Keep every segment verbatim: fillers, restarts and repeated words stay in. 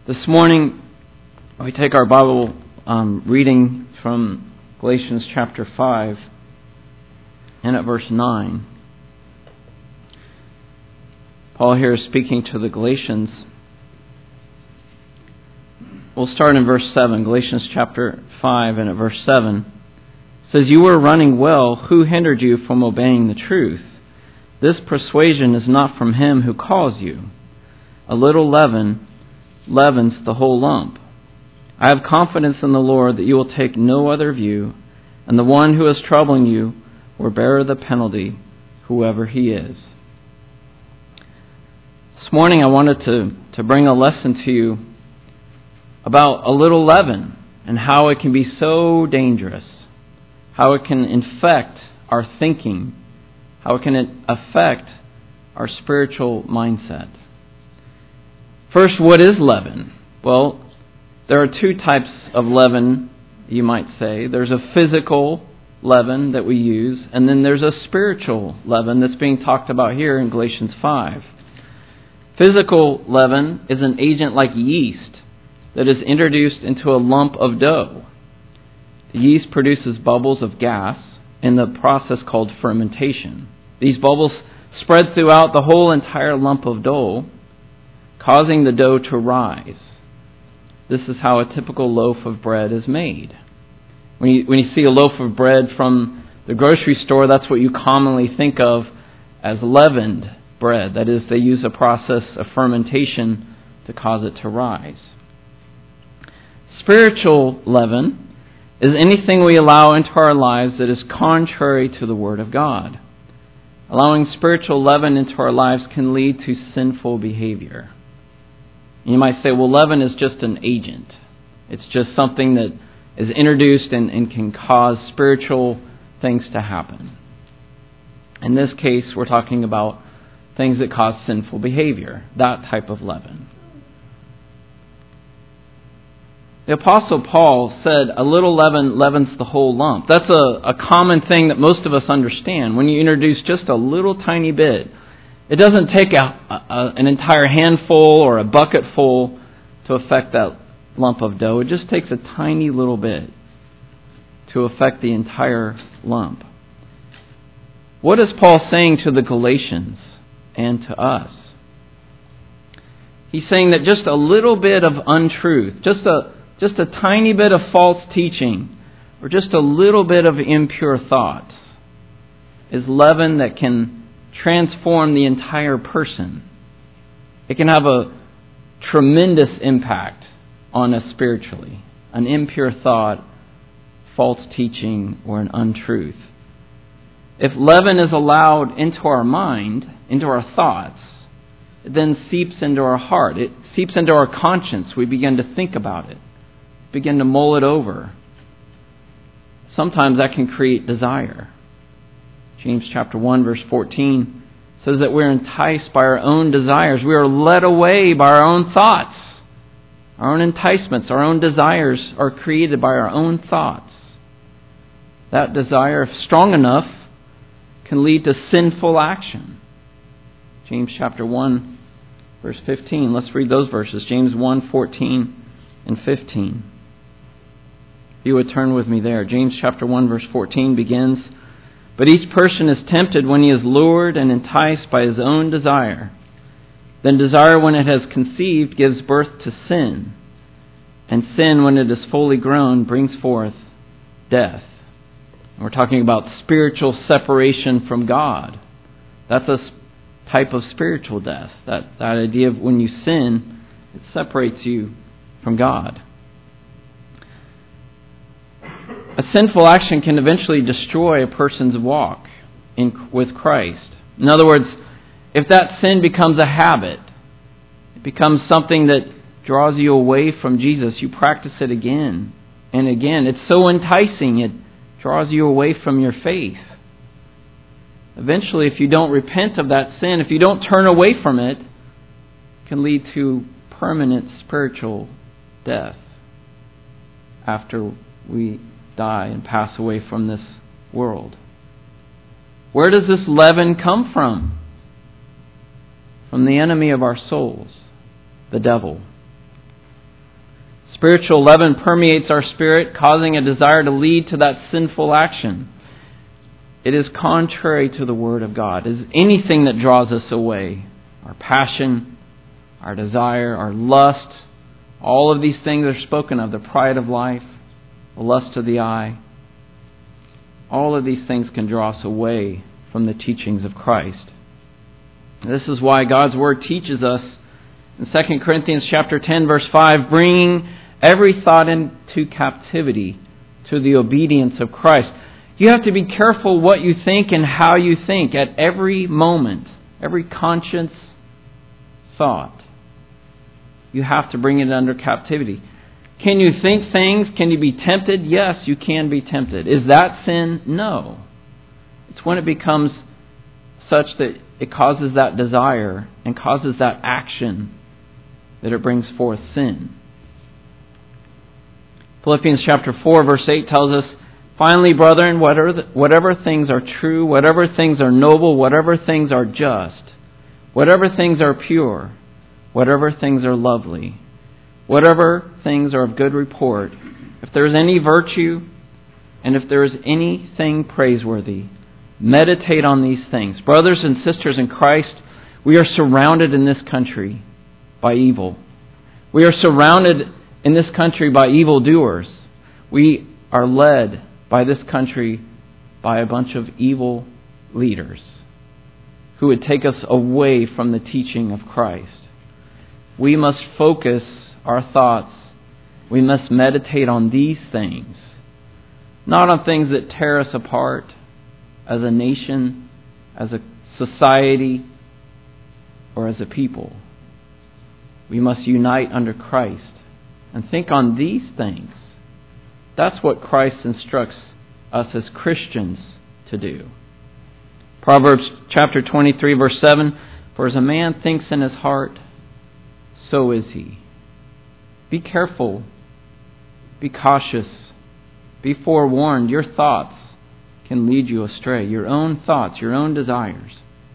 This morning, we take our Bible um, reading from Galatians chapter five and at verse nine. Paul here is speaking to the Galatians. We'll start in verse seven, Galatians chapter five and at verse seven. It says, "You were running well. Who hindered you from obeying the truth? This persuasion is not from him who calls you. A little leaven leavens the whole lump. I have confidence in the Lord that you will take no other view, and the one who is troubling you will bear the penalty, whoever he is." This morning I wanted to, to bring a lesson to you about a little leaven and how it can be so dangerous, how it can infect our thinking, how it can affect our spiritual mindset. First, what is leaven? Well, there are two types of leaven, you might say. There's a physical leaven that we use, and then there's a spiritual leaven that's being talked about here in Galatians five. Physical leaven is an agent like yeast that is introduced into a lump of dough. The yeast produces bubbles of gas in the process called fermentation. These bubbles spread throughout the whole entire lump of dough, causing the dough to rise. This is how a typical loaf of bread is made. When you, when you see a loaf of bread from the grocery store, that's what you commonly think of as leavened bread. That is, they use a process of fermentation to cause it to rise. Spiritual leaven is anything we allow into our lives that is contrary to the Word of God. Allowing spiritual leaven into our lives can lead to sinful behavior. You might say, well, leaven is just an agent. It's just something that is introduced and, and can cause spiritual things to happen. In this case, we're talking about things that cause sinful behavior, that type of leaven. The Apostle Paul said, a little leaven leavens the whole lump. That's a, a common thing that most of us understand. When you introduce just a little tiny bit, it doesn't take a, a, an entire handful or a bucket full to affect that lump of dough. It just takes a tiny little bit to affect the entire lump. What is Paul saying to the Galatians and to us? He's saying that just a little bit of untruth, just a just a tiny bit of false teaching, or just a little bit of impure thoughts is leaven that can transform the entire person. It can have a tremendous impact on us spiritually. An impure thought, false teaching, or an untruth. If leaven is allowed into our mind, into our thoughts, it then seeps into our heart. It seeps into our conscience. We begin to think about it, begin to mull it over. Sometimes that can create desire. James chapter one verse fourteen says that we're enticed by our own desires. We are led away by our own thoughts. Our own enticements, our own desires are created by our own thoughts. That desire, if strong enough, can lead to sinful action. James chapter one verse fifteen. Let's read those verses. James one fourteen and fifteen. If you would turn with me there. James chapter one verse fourteen begins, "But each person is tempted when he is lured and enticed by his own desire. Then desire, when it has conceived, gives birth to sin. And sin, when it is fully grown, brings forth death." And we're talking about spiritual separation from God. That's a type of spiritual death. That, that idea of when you sin, it separates you from God. A sinful action can eventually destroy a person's walk in, with Christ. In other words, if that sin becomes a habit, it becomes something that draws you away from Jesus, you practice it again and again. It's so enticing, it draws you away from your faith. Eventually, if you don't repent of that sin, if you don't turn away from it, it can lead to permanent spiritual death after we die and pass away from this world. Where does this leaven come from? From the enemy of our souls, the devil. Spiritual leaven permeates our spirit, causing a desire to lead to that sinful action. It is contrary to the Word of God. It is anything that draws us away. Our passion, our desire, our lust, all of these things are spoken of. The pride of life, the lust of the eye. All of these things can draw us away from the teachings of Christ. This is why God's Word teaches us in Second Corinthians chapter ten, verse five, bringing every thought into captivity to the obedience of Christ. You have to be careful what you think and how you think at every moment, every conscious thought. You have to bring it under captivity. Can you think things? Can you be tempted? Yes, you can be tempted. Is that sin? No. It's when it becomes such that it causes that desire and causes that action that it brings forth sin. Philippians chapter four, verse eight tells us, finally, brethren, whatever, whatever things are true, whatever things are noble, whatever things are just, whatever things are pure, whatever things are lovely, whatever things are of good report, if there is any virtue, and if there is anything praiseworthy, meditate on these things. Brothers and sisters in Christ, we are surrounded in this country by evil. We are surrounded in this country by evildoers. We are led by this country by a bunch of evil leaders who would take us away from the teaching of Christ. We must focus our thoughts. We must meditate on these things, not on things that tear us apart as a nation, as a society, or as a people. We must unite under Christ and think on these things. That's what Christ instructs us as Christians to do. Proverbs chapter twenty-three, verse seven, for as a man thinks in his heart, so is he. Be careful. Be cautious. Be forewarned. Your thoughts can lead you astray. Your own thoughts, your own desires.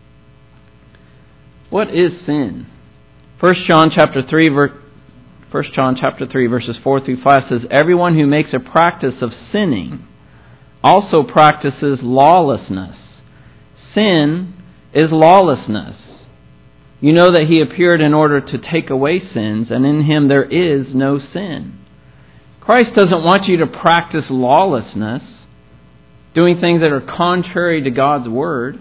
What is sin? First John chapter three, ver- First John chapter three, verses four through five says, everyone who makes a practice of sinning also practices lawlessness. Sin is lawlessness. You know that He appeared in order to take away sins, and in Him there is no sin. Christ doesn't want you to practice lawlessness, doing things that are contrary to God's Word.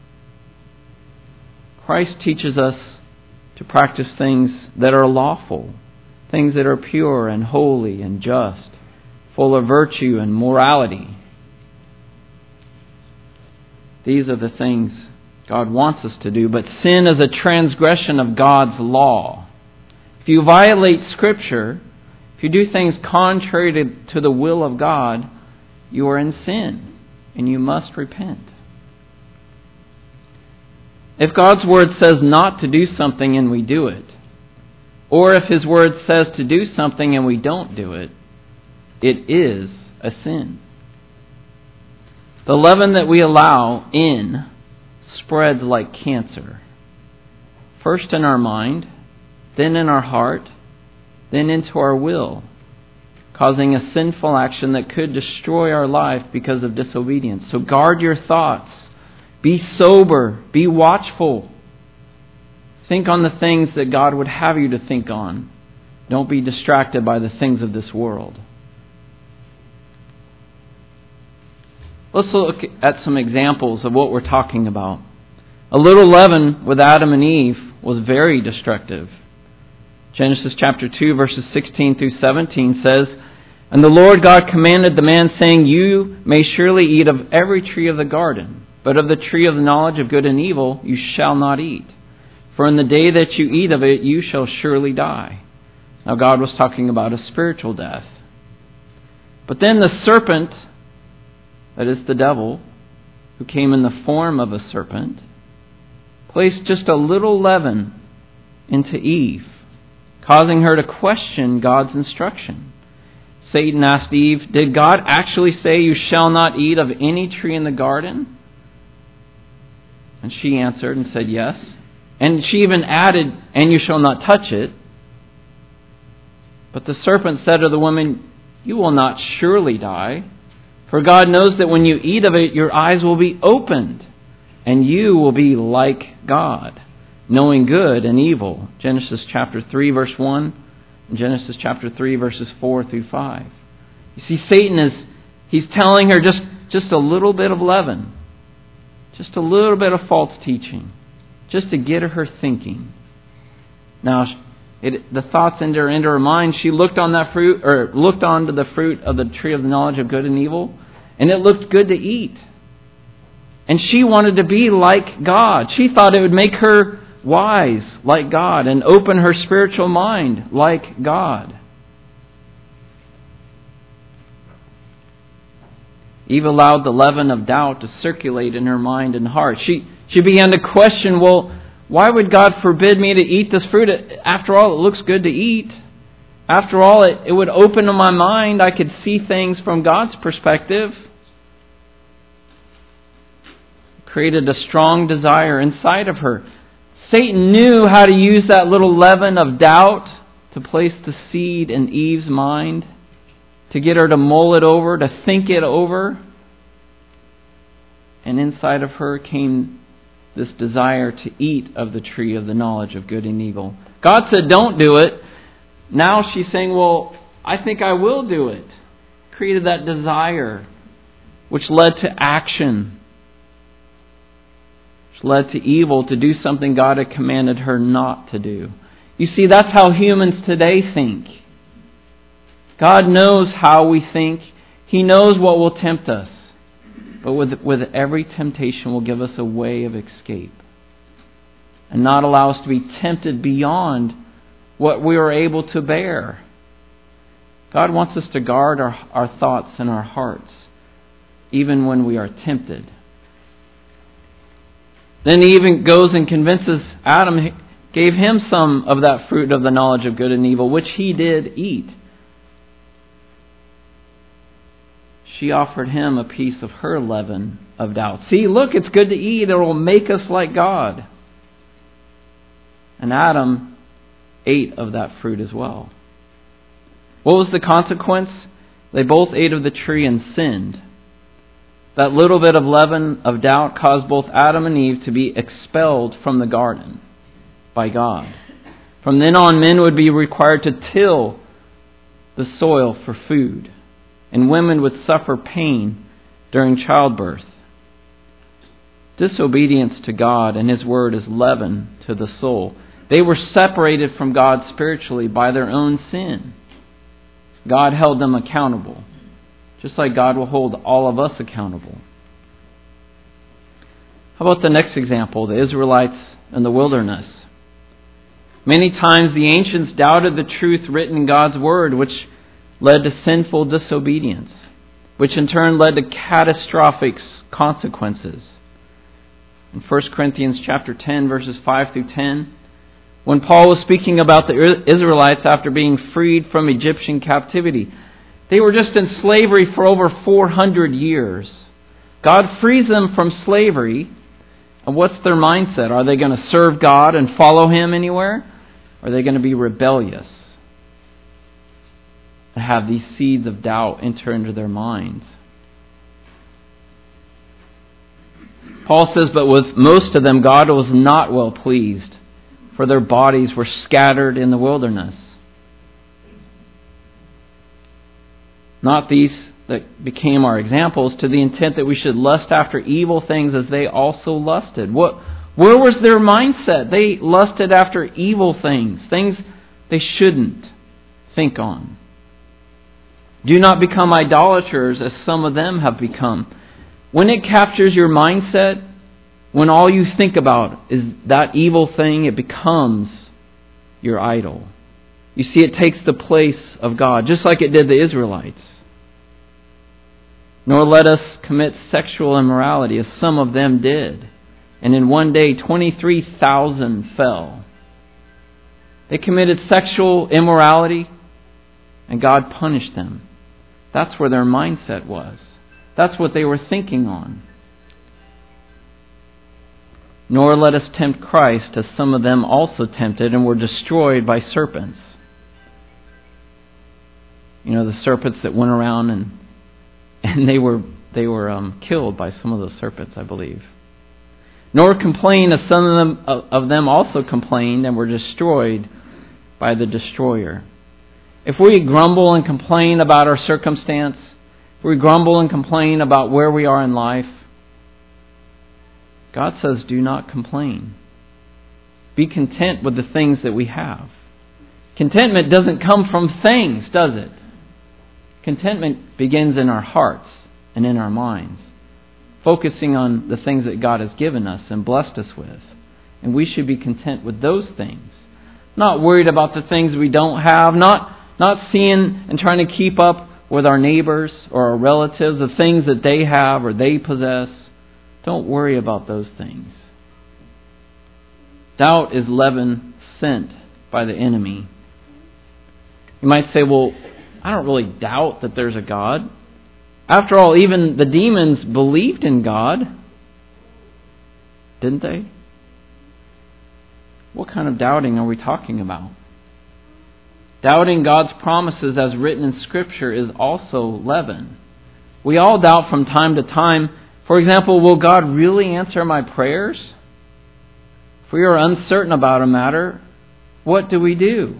Christ teaches us to practice things that are lawful, things that are pure and holy and just, full of virtue and morality. These are the things God wants us to do, but sin is a transgression of God's law. If you violate Scripture, if you do things contrary to, to the will of God, you are in sin, and you must repent. If God's Word says not to do something and we do it, or if His Word says to do something and we don't do it, it is a sin. The leaven that we allow in spreads like cancer. First in our mind, then in our heart, then into our will, causing a sinful action that could destroy our life because of disobedience. So guard your thoughts. Be sober. Be watchful. Think on the things that God would have you to think on. Don't be distracted by the things of this world. Let's look at some examples of what we're talking about. A little leaven with Adam and Eve was very destructive. Genesis chapter two, verses sixteen through seventeen says, and the Lord God commanded the man, saying, you may surely eat of every tree of the garden, but of the tree of the knowledge of good and evil you shall not eat. For in the day that you eat of it, you shall surely die. Now God was talking about a spiritual death. But then the serpent, that is the devil, who came in the form of a serpent, placed just a little leaven into Eve, causing her to question God's instruction. Satan asked Eve, did God actually say you shall not eat of any tree in the garden? And she answered and said yes. And she even added, and you shall not touch it. But the serpent said to the woman, "You will not surely die, for God knows that when you eat of it, your eyes will be opened, and you will be like God, knowing good and evil." Genesis chapter three, verse one, and Genesis chapter three, verses four through five. You see, Satan is, he's telling her just, just a little bit of leaven, just a little bit of false teaching, just to get her thinking. Now, it, the thoughts enter into her mind. She looked on that fruit, or looked onto the fruit of the tree of the knowledge of good and evil, and it looked good to eat. And she wanted to be like God. She thought it would make her wise like God and open her spiritual mind like God. Eve allowed the leaven of doubt to circulate in her mind and heart. She she began to question, well, why would God forbid me to eat this fruit? After all, it looks good to eat. After all, it, it would open my mind. I could see things from God's perspective. Created a strong desire inside of her. Satan knew how to use that little leaven of doubt to place the seed in Eve's mind, to get her to mull it over, to think it over. And inside of her came this desire to eat of the tree of the knowledge of good and evil. God said, don't do it. Now she's saying, well, I think I will do it. Created that desire, which led to action, which led to evil, to do something God had commanded her not to do. You see, that's how humans today think. God knows how we think. He knows what will tempt us. But with, with every temptation will give us a way of escape and not allow us to be tempted beyond what we are able to bear. God wants us to guard our, our thoughts and our hearts even when we are tempted. Then he even goes and convinces Adam, gave him some of that fruit of the knowledge of good and evil, which he did eat. She offered him a piece of her leaven of doubt. See, look, it's good to eat. It will make us like God. And Adam ate of that fruit as well. What was the consequence? They both ate of the tree and sinned. That little bit of leaven of doubt caused both Adam and Eve to be expelled from the garden by God. From then on, men would be required to till the soil for food, and women would suffer pain during childbirth. Disobedience to God and His Word is leaven to the soul. They were separated from God spiritually by their own sin. God held them accountable, just like God will hold all of us accountable. How about the next example, the Israelites in the wilderness? Many times the ancients doubted the truth written in God's Word, which led to sinful disobedience, which in turn led to catastrophic consequences. In First Corinthians chapter ten, verses five through ten, when Paul was speaking about the Israelites after being freed from Egyptian captivity, they were just in slavery for over four hundred years. God frees them from slavery, and what's their mindset? Are they going to serve God and follow Him anywhere? Or are they going to be rebellious? To have these seeds of doubt enter into their minds. Paul says, but with most of them God was not well pleased, for their bodies were scattered in the wilderness. Not these that became our examples, to the intent that we should lust after evil things as they also lusted. What, where was their mindset? They lusted after evil things, things they shouldn't think on. Do not become idolaters as some of them have become. When it captures your mindset, when all you think about is that evil thing, it becomes your idol. You see, it takes the place of God, just like it did the Israelites. Nor let us commit sexual immorality, as some of them did. And in one day, twenty-three thousand fell. They committed sexual immorality, and God punished them. That's where their mindset was. That's what they were thinking on. Nor let us tempt Christ, as some of them also tempted and were destroyed by serpents. You know, the serpents that went around and and they were they were um, killed by some of those serpents, I believe. Nor complain, as some of them of them also complained and were destroyed by the destroyer. If we grumble and complain about our circumstance, if we grumble and complain about where we are in life, God says, do not complain. Be content with the things that we have. Contentment doesn't come from things, does it? Contentment begins in our hearts and in our minds, focusing on the things that God has given us and blessed us with. And we should be content with those things. Not worried about the things we don't have, not, not seeing and trying to keep up with our neighbors or our relatives, the things that they have or they possess. Don't worry about those things. Doubt is leaven sent by the enemy. You might say, well, I don't really doubt that there's a God. After all, even the demons believed in God. Didn't they? What kind of doubting are we talking about? Doubting God's promises as written in Scripture is also leaven. We all doubt from time to time. For example, will God really answer my prayers? If we are uncertain about a matter, what do we do?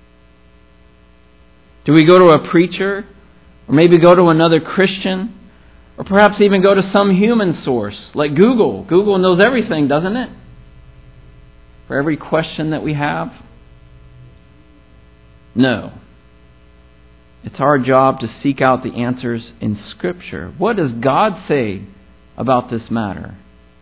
Do we go to a preacher? Or maybe go to another Christian? Or perhaps even go to some human source like Google. Google knows everything, doesn't it? For every question that we have? No. It's our job to seek out the answers in Scripture. What does God say about this matter?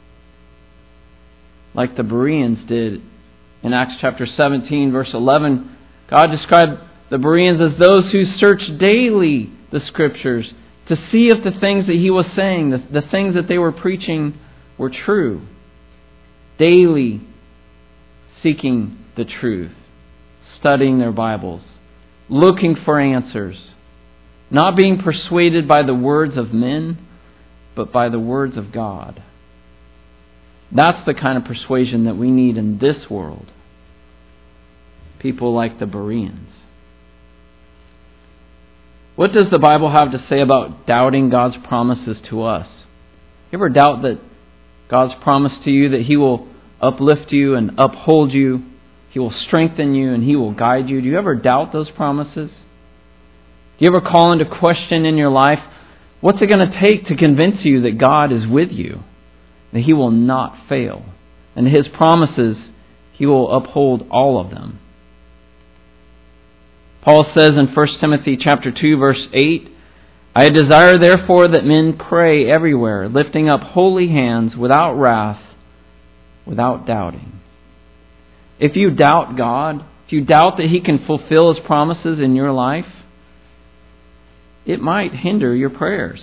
Like the Bereans did in Acts chapter seventeen, verse eleven, God described the Bereans as those who search daily the Scriptures to see if the things that He was saying, the, the things that they were preaching, were true. Daily seeking the truth, studying their Bibles, looking for answers, not being persuaded by the words of men, but by the words of God. That's the kind of persuasion that we need in this world. People like the Bereans. What does the Bible have to say about doubting God's promises to us? You ever doubt that God's promise to you that He will uplift you and uphold you, He will strengthen you, and He will guide you? Do you ever doubt those promises? Do you ever call into question in your life, what's it going to take to convince you that God is with you, that He will not fail, and His promises, He will uphold all of them? Paul says in First Timothy chapter two, verse eight, I desire therefore that men pray everywhere, lifting up holy hands without wrath, without doubting. If you doubt God, if you doubt that He can fulfill His promises in your life, it might hinder your prayers.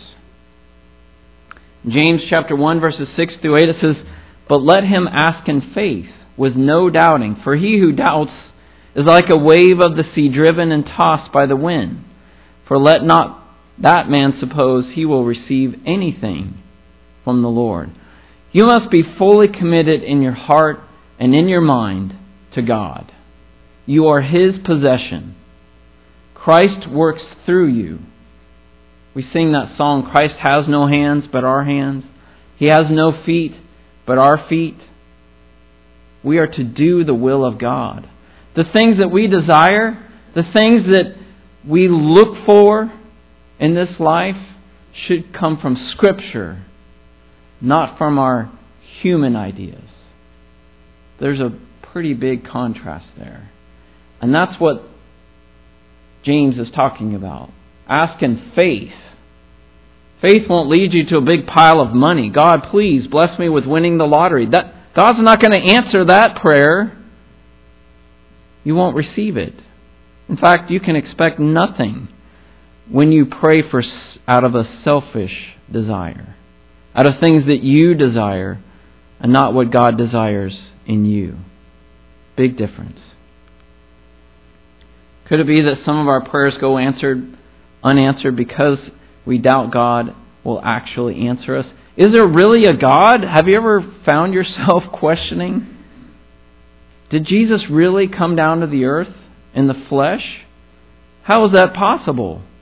James chapter one, verses six through eight, it says, But let him ask in faith, with no doubting, for he who doubts is like a wave of the sea driven and tossed by the wind. For let not that man suppose he will receive anything from the Lord. You must be fully committed in your heart and in your mind to God. You are His possession. Christ works through you. We sing that song, Christ has no hands but our hands. He has no feet but our feet. We are to do the will of God. The things that we desire, the things that we look for in this life should come from Scripture, not from our human ideas. There's a pretty big contrast there. And that's what James is talking about. Ask in faith. Faith won't lead you to a big pile of money. God, please bless me with winning the lottery. That God's not going to answer that prayer. You won't receive it. In fact, you can expect nothing when you pray for out of a selfish desire, out of things that you desire and not what God desires in you. Big difference. Could it be that some of our prayers go answered, unanswered because we doubt God will actually answer us? Is there really a God? Have you ever found yourself questioning? Did Jesus really come down to the earth in the flesh? How is that possible?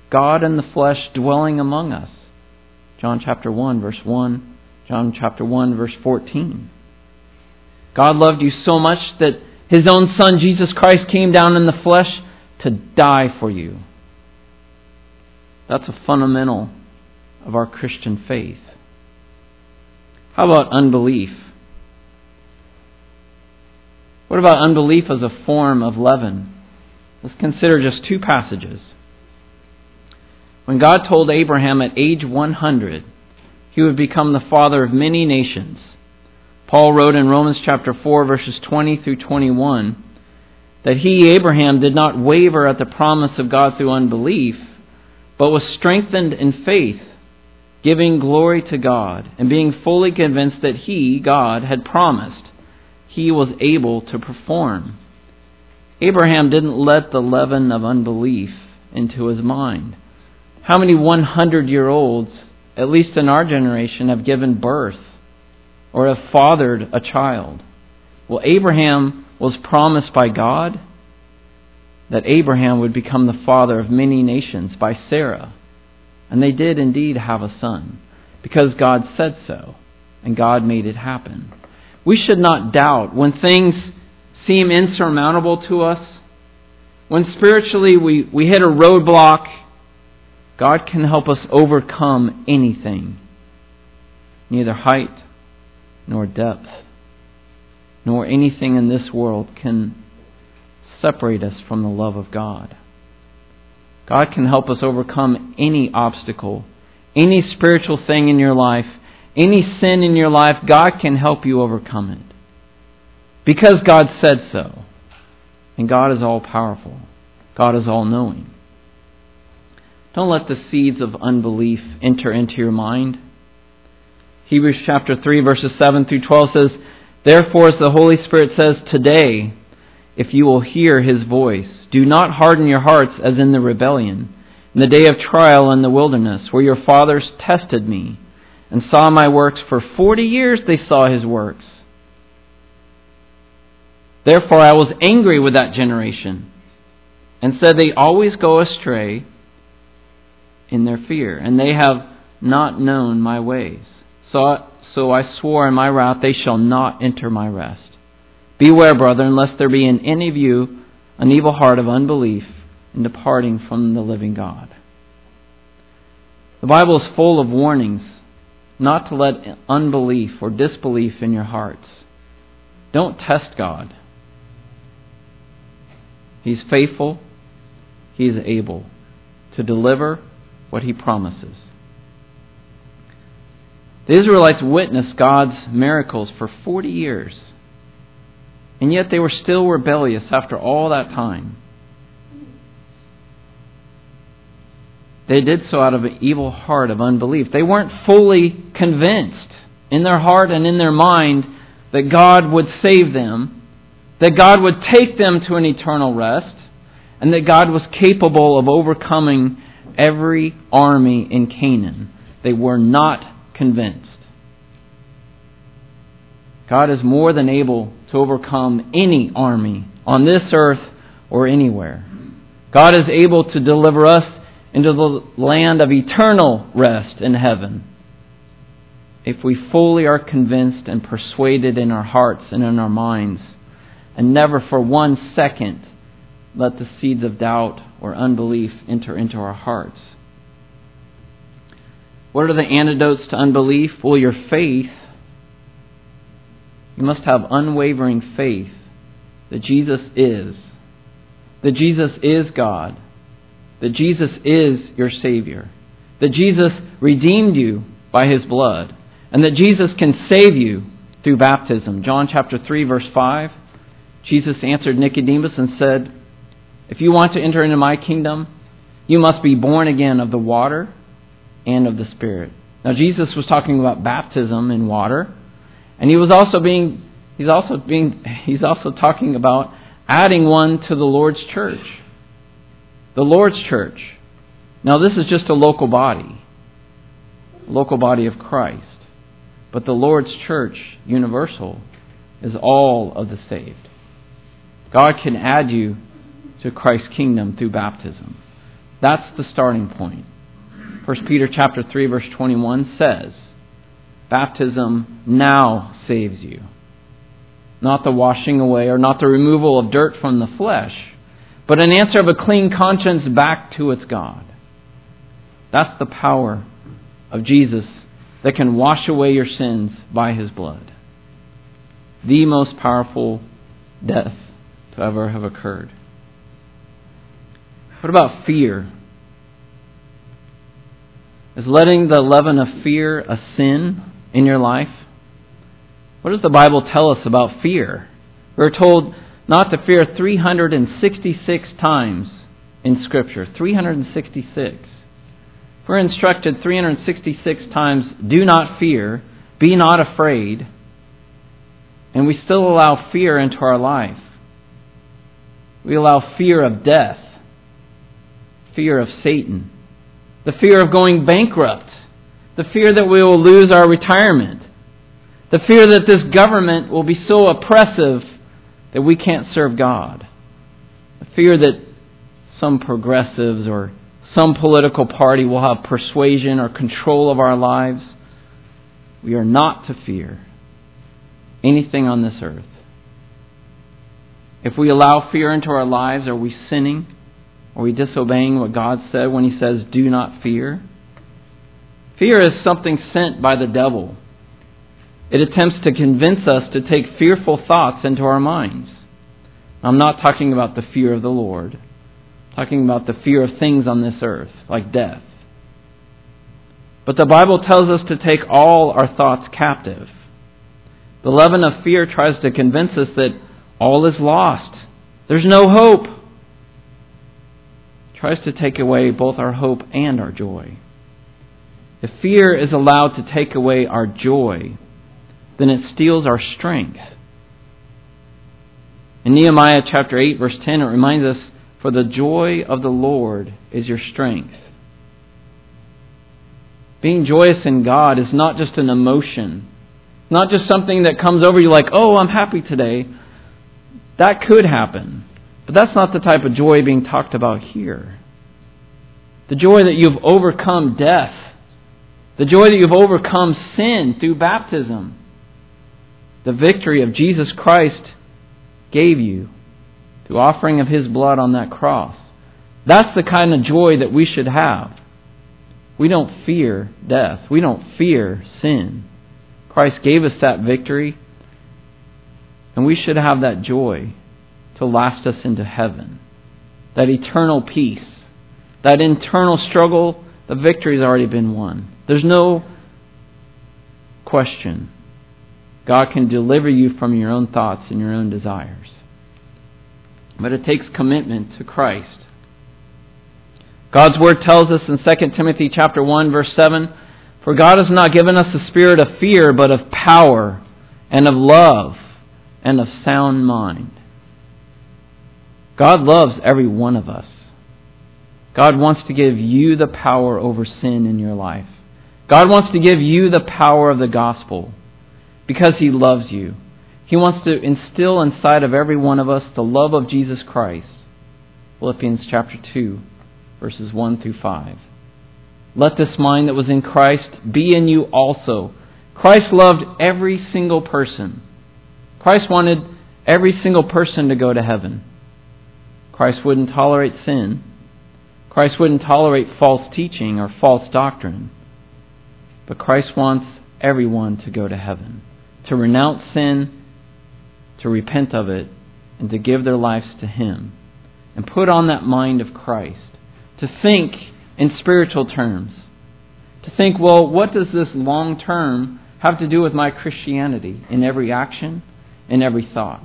God in the flesh dwelling among us. John chapter one, verse one. John chapter one, verse fourteen. God loved you so much that His own Son, Jesus Christ, came down in the flesh to die for you. That's a fundamental of our Christian faith. How about unbelief? What about unbelief as a form of leaven? Let's consider just two passages. When God told Abraham at age one hundred he would become the father of many nations, Paul wrote in Romans chapter four, verses twenty through twenty-one, that he, Abraham, did not waver at the promise of God through unbelief, but was strengthened in faith, giving glory to God, and being fully convinced that He, God, had promised, He was able to perform. Abraham didn't let the leaven of unbelief into his mind. How many hundred-year-olds, at least in our generation, have given birth or have fathered a child? Well, Abraham was promised by God that Abraham would become the father of many nations by Sarah. And they did indeed have a son, because God said so, and God made it happen. We should not doubt when things seem insurmountable to us, when spiritually we, we hit a roadblock. God can help us overcome anything. Neither height nor depth nor anything in this world can separate us from the love of God. God can help us overcome any obstacle, any spiritual thing in your life, any sin in your life. God can help you overcome it, because God said so. And God is all-powerful. God is all-knowing. Don't let the seeds of unbelief enter into your mind. Hebrews chapter three, verses seven through twelve says, "Therefore, as the Holy Spirit says today, if you will hear His voice, do not harden your hearts as in the rebellion, in the day of trial in the wilderness, where your fathers tested me, and saw my works. For forty years they saw His works. Therefore I was angry with that generation, and said, they always go astray in their fear, and they have not known my ways. So, so I swore in my wrath, they shall not enter my rest. Beware, brethren, lest there be in any of you an evil heart of unbelief in departing from the living God." The Bible is full of warnings not to let unbelief or disbelief in your hearts. Don't test God. He's faithful. He is able to deliver what He promises. The Israelites witnessed God's miracles for forty years. And yet they were still rebellious after all that time. They did so out of an evil heart of unbelief. They weren't fully convinced in their heart and in their mind that God would save them, that God would take them to an eternal rest, and that God was capable of overcoming every army in Canaan. They were not convinced. God is more than able to overcome any army on this earth or anywhere. God is able to deliver us into the land of eternal rest in heaven, if we fully are convinced and persuaded in our hearts and in our minds, and never for one second let the seeds of doubt or unbelief enter into our hearts. What are the antidotes to unbelief? Well, your faith. You must have unwavering faith that Jesus is. That Jesus is God. That Jesus is your Savior. That Jesus redeemed you by His blood. And that Jesus can save you through baptism. John chapter three, verse five. Jesus answered Nicodemus and said, "If you want to enter into my kingdom, you must be born again of the water and of the Spirit." Now Jesus was talking about baptism in water, and he was also being he's also being he's also talking about adding one to the Lord's church. The Lord's church. Now this is just a local body, a local body of Christ. But the Lord's church, universal, is all of the saved. God can add you to Christ's kingdom through baptism. That's the starting point. First Peter chapter three, verse twenty-one says, baptism now saves you. Not the washing away or not the removal of dirt from the flesh, but an answer of a clean conscience back to its God. That's the power of Jesus that can wash away your sins by His blood. The most powerful death to ever have occurred. What about fear? Is letting the leaven of fear a sin in your life? What does the Bible tell us about fear? We're told not to fear three hundred sixty-six times in Scripture. three hundred sixty-six. We're instructed three hundred sixty-six times, do not fear, be not afraid, and we still allow fear into our life. We allow fear of death, fear of Satan, the fear of going bankrupt, the fear that we will lose our retirement, the fear that this government will be so oppressive that we can't serve God, the fear that some progressives or some political party will have persuasion or control of our lives. We are not to fear anything on this earth. If we allow fear into our lives, are we sinning? Are we disobeying what God said when He says, do not fear? Fear is something sent by the devil. It attempts to convince us to take fearful thoughts into our minds. I'm not talking about the fear of the Lord. I'm talking about the fear of things on this earth, like death. But the Bible tells us to take all our thoughts captive. The leaven of fear tries to convince us that all is lost. There's no hope. It tries to take away both our hope and our joy. If fear is allowed to take away our joy, then it steals our strength. In Nehemiah chapter eight, verse ten, it reminds us, for the joy of the Lord is your strength. Being joyous in God is not just an emotion. Not just something that comes over you like, oh, I'm happy today. That could happen. But that's not the type of joy being talked about here. The joy that you've overcome death. The joy that you've overcome sin through baptism. The victory of Jesus Christ gave you through offering of His blood on that cross. That's the kind of joy that we should have. We don't fear death. We don't fear sin. Christ gave us that victory, and we should have that joy to last us into heaven. That eternal peace, that internal struggle, the victory's already been won. There's no question. God can deliver you from your own thoughts and your own desires. But it takes commitment to Christ. God's Word tells us in Second Timothy chapter one, verse seven, for God has not given us a spirit of fear, but of power and of love and of sound mind. God loves every one of us. God wants to give you the power over sin in your life. God wants to give you the power of the gospel because He loves you. He wants to instill inside of every one of us the love of Jesus Christ. Philippians chapter two, verses one through five. Let this mind that was in Christ be in you also. Christ loved every single person. Christ wanted every single person to go to heaven. Christ wouldn't tolerate sin. Christ wouldn't tolerate false teaching or false doctrine. But Christ wants everyone to go to heaven, to renounce sin, to repent of it, and to give their lives to Him, and put on that mind of Christ, to think in spiritual terms, to think, well, what does this long term have to do with my Christianity in every action, in every thought?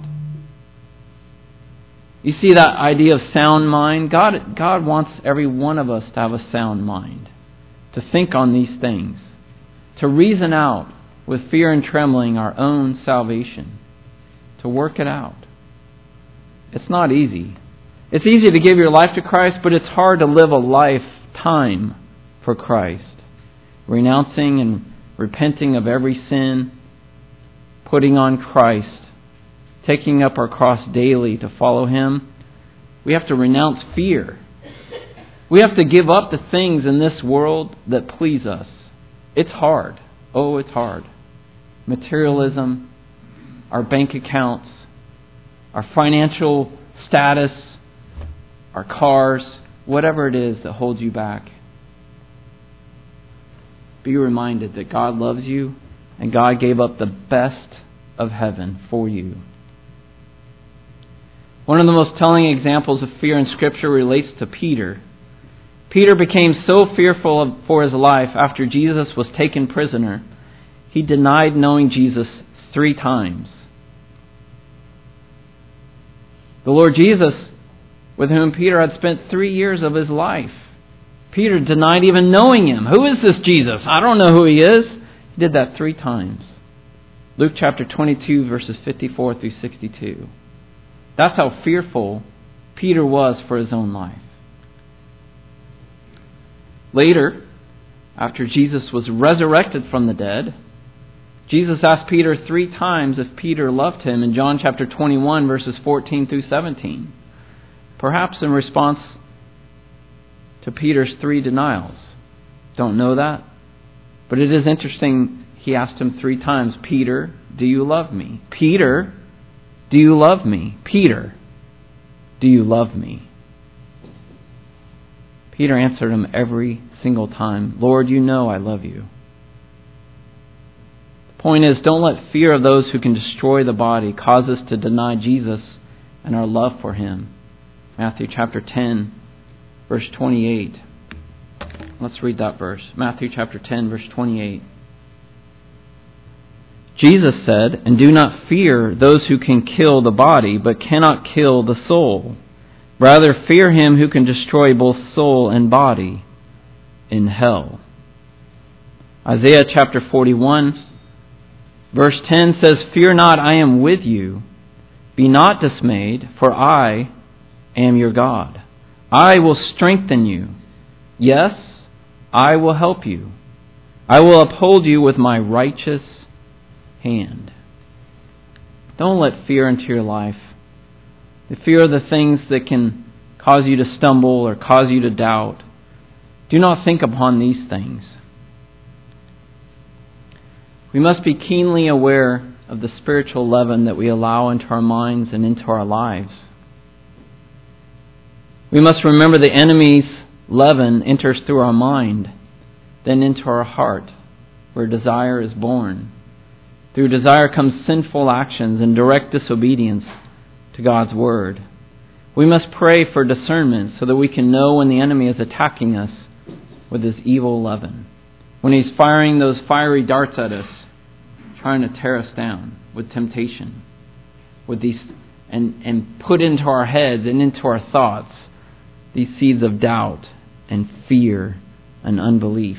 You see that idea of sound mind? God, God wants every one of us to have a sound mind, to think on these things, to reason out with fear and trembling our own salvation, to work it out. It's not easy. It's easy to give your life to Christ, but it's hard to live a lifetime for Christ, renouncing and repenting of every sin, putting on Christ, taking up our cross daily to follow Him. We have to renounce fear. We have to give up the things in this world that please us. It's hard. Oh, it's hard. Materialism, our bank accounts, our financial status, our cars, whatever it is that holds you back. Be reminded that God loves you and God gave up the best of heaven for you. One of the most telling examples of fear in Scripture relates to Peter. Peter became so fearful of, for his life after Jesus was taken prisoner, he denied knowing Jesus three times. The Lord Jesus, with whom Peter had spent three years of his life, Peter denied even knowing Him. Who is this Jesus? I don't know who He is. He did that three times. Luke chapter twenty-two, verses fifty-four through sixty-two. That's how fearful Peter was for his own life. Later, after Jesus was resurrected from the dead, Jesus asked Peter three times if Peter loved Him in John chapter twenty-one, verses fourteen through seventeen. Perhaps in response to Peter's three denials. Don't know that. But it is interesting, He asked him three times, Peter, do you love me? Peter, do you love me? Peter, do you love me? Peter answered Him every single time, Lord, you know I love you. The point is, don't let fear of those who can destroy the body cause us to deny Jesus and our love for Him. Matthew chapter ten, verse twenty-eight. Let's read that verse. Matthew chapter ten, verse twenty-eight. Jesus said, and do not fear those who can kill the body, but cannot kill the soul. Rather fear Him who can destroy both soul and body in hell. Isaiah chapter forty-one, verse ten says, Fear not, I am with you. Be not dismayed, for I am your God. I will strengthen you. Yes, I will help you. I will uphold you with my righteous hand. Don't let fear into your life. The fear of the things that can cause you to stumble or cause you to doubt. Do not think upon these things. We must be keenly aware of the spiritual leaven that we allow into our minds and into our lives. We must remember the enemy's leaven enters through our mind, then into our heart, where desire is born. Through desire comes sinful actions and direct disobedience to God's Word. We must pray for discernment so that we can know when the enemy is attacking us with his evil leaven. When he's firing those fiery darts at us, trying to tear us down with temptation, with these, and, and put into our heads and into our thoughts these seeds of doubt and fear and unbelief.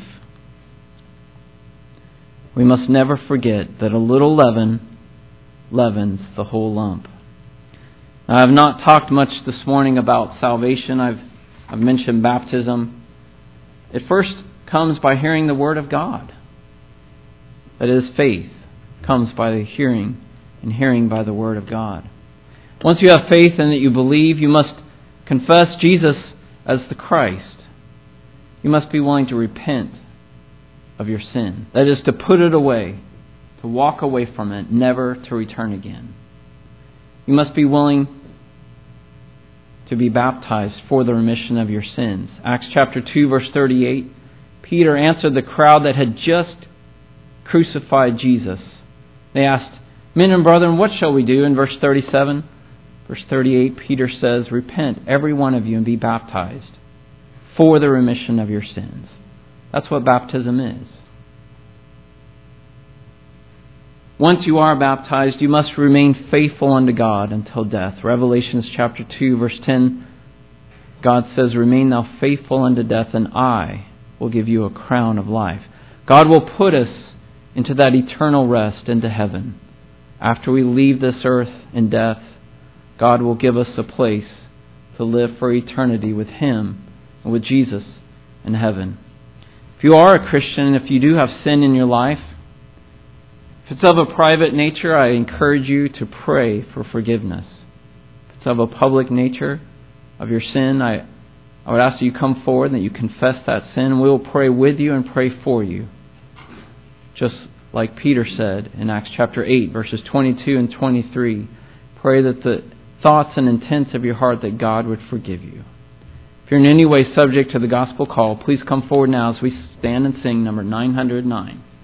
We must never forget that a little leaven leavens the whole lump. Now, I have not talked much this morning about salvation. I've, I've mentioned baptism. It first comes by hearing the Word of God. That is, faith comes by the hearing, and hearing by the Word of God. Once you have faith and that you believe, you must confess Jesus as the Christ. You must be willing to repent of your sin. That is, to put it away, to walk away from it, never to return again. You must be willing to be baptized for the remission of your sins. Acts chapter two, verse thirty-eight, Peter answered the crowd that had just crucified Jesus. They asked, Men and brethren, what shall we do? In verse thirty-seven, verse thirty-eight, Peter says, Repent, every one of you, and be baptized for the remission of your sins. That's what baptism is. Once you are baptized, you must remain faithful unto God until death. Revelations chapter two, verse ten, God says, Remain thou faithful unto death, and I will give you a crown of life. God will put us into that eternal rest, into heaven. After we leave this earth in death, God will give us a place to live for eternity with Him and with Jesus in heaven. If you are a Christian, if you do have sin in your life, if it's of a private nature, I encourage you to pray for forgiveness. If it's of a public nature of your sin, I I would ask that you come forward and that you confess that sin, and we will pray with you and pray for you. Just like Peter said in Acts chapter eight, verses twenty-two and twenty-three, pray that the thoughts and intents of your heart that God would forgive you. If you're in any way subject to the gospel call, please come forward now as we stand and sing number nine hundred nine.